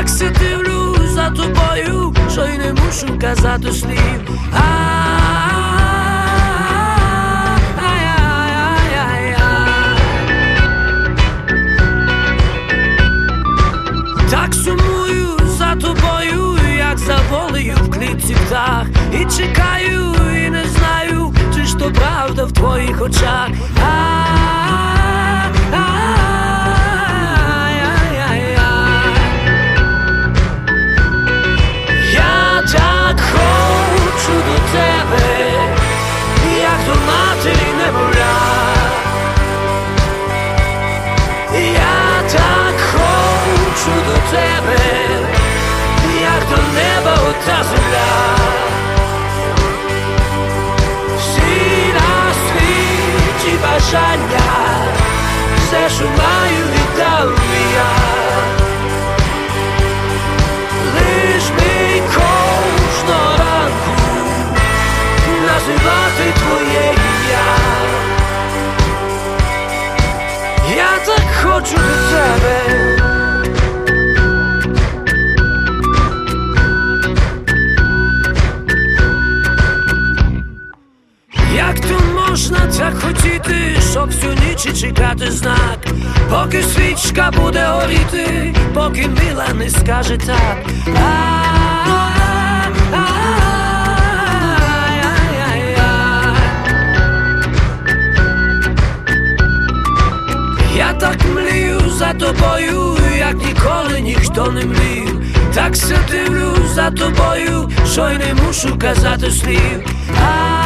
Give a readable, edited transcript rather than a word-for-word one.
Так се дивлюсь за тобою, що й не мушу казати слів. Так сумую за тобою, як за волею в клітці птах. І чекаю, і не знаю, чи ж то правда в твоїх очах. Я так хочу до тебе, як до матері немовля. Я так хочу до тебе, як до неба ота земля. Всі на світі бажання, все, що маю, віддав я. Лиш би кожного ранку називати твоє ім'я. Я так хочу до тебе. Як то можна так хотіти, щоб всю ніч чекати знак, поки свічка буде горіти, поки мила не скаже так. Я так млію за тобою, як ніколи ніхто не млів. Так се дивлюсь за тобою, що й не мушу казати слів.